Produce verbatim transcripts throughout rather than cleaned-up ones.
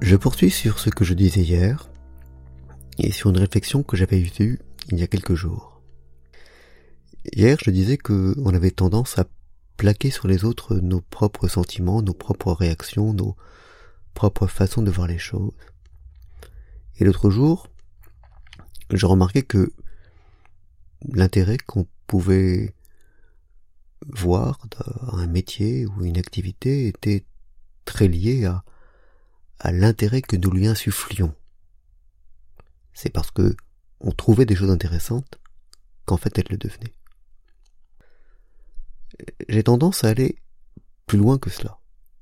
Je poursuis sur ce que je disais hier et sur une réflexion que j'avais eue il y a quelques jours. Hier, je disais qu'on avait tendance à plaquer sur les autres nos propres sentiments, nos propres réactions, nos propres façons de voir les choses. Et l'autre jour, je remarquais que l'intérêt qu'on pouvait voir dans un métier ou une activité était très lié à, à l'intérêt que nous lui insufflions. C'est parce que on trouvait des choses intéressantes qu'en fait elles le devenaient. J'ai tendance à aller plus loin que cela.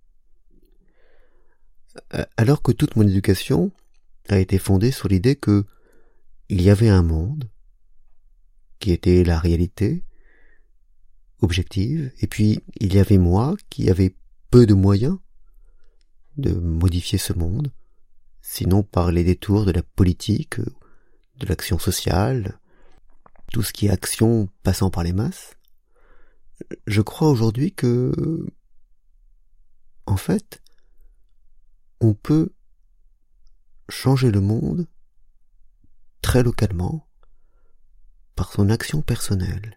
Alors que toute mon éducation a été fondée sur l'idée que il y avait un monde qui était la réalité objective, et puis il y avait moi qui avait peu de moyens de modifier ce monde, sinon par les détours de la politique, de l'action sociale, tout ce qui est action passant par les masses. Je crois aujourd'hui que, en fait, on peut changer le monde très localement par son action personnelle.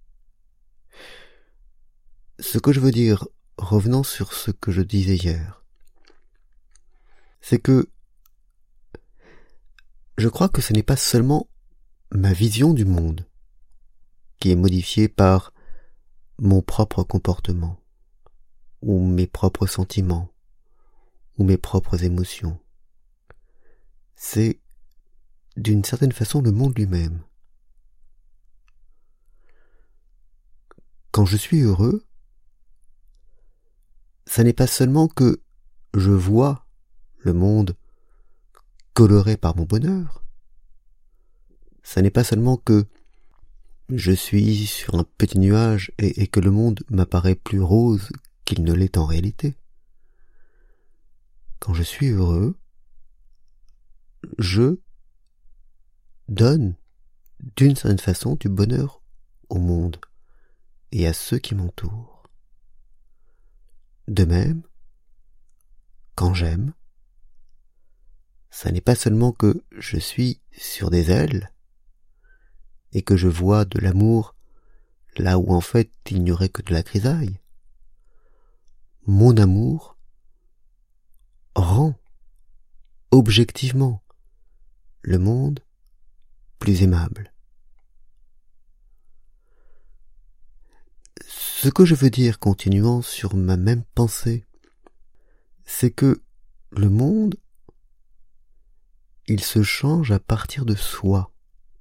Ce que je veux dire, revenant sur ce que je disais hier, c'est que je crois que ce n'est pas seulement ma vision du monde qui est modifiée par mon propre comportement, ou mes propres sentiments, ou mes propres émotions. C'est, d'une certaine façon, le monde lui-même. Quand je suis heureux, ça n'est pas seulement que je vois le monde coloré par mon bonheur, ça n'est pas seulement que je suis sur un petit nuage et, et que le monde m'apparaît plus rose qu'il ne l'est en réalité. Quand je suis heureux, je donne d'une certaine façon du bonheur au monde et à ceux qui m'entourent. De même, quand j'aime, ça n'est pas seulement que je suis sur des ailes et que je vois de l'amour là où en fait il n'y aurait que de la grisaille. Mon amour rend objectivement le monde plus aimable. Ce que je veux dire, continuant sur ma même pensée, c'est que le monde, il se change à partir de soi.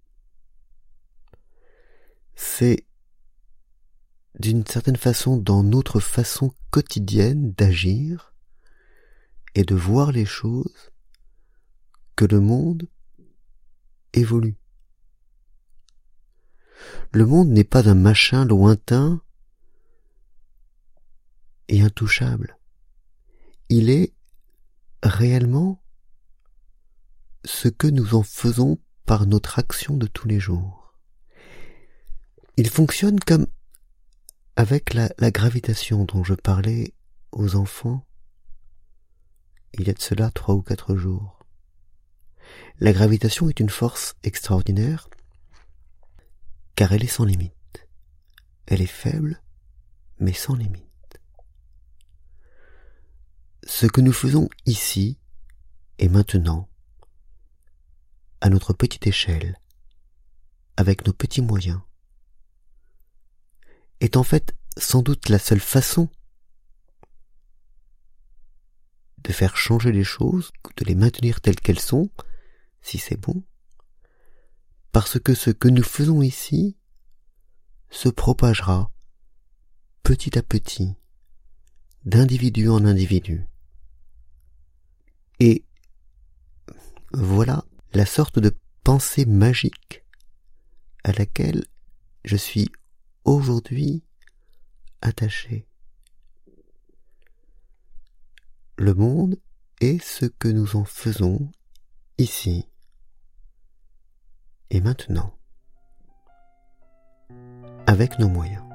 C'est d'une certaine façon dans notre façon quotidienne d'agir et de voir les choses que le monde évolue. Le monde n'est pas un machin lointain et intouchable. Il est réellement ce que nous en faisons par notre action de tous les jours. Il fonctionne comme avec la, la gravitation dont je parlais aux enfants il y a de cela trois ou quatre jours. La gravitation est une force extraordinaire car elle est sans limite. Elle est faible mais sans limite. Ce que nous faisons ici et maintenant, à notre petite échelle, avec nos petits moyens, est en fait sans doute la seule façon de faire changer les choses, de les maintenir telles qu'elles sont, si c'est bon, parce que ce que nous faisons ici se propagera petit à petit, d'individu en individu. Et voilà la sorte de pensée magique à laquelle je suis aujourd'hui attaché. Le monde est ce que nous en faisons ici et maintenant, avec nos moyens.